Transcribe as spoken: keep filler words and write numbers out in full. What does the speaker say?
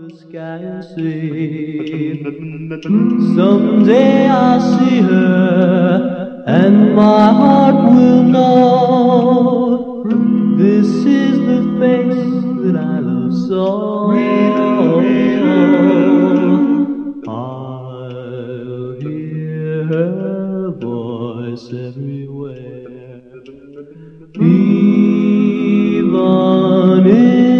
the sky and see. Someday I'll see her, and my heart will know this is the face that I love so. I'll hear her voice everywhere, even if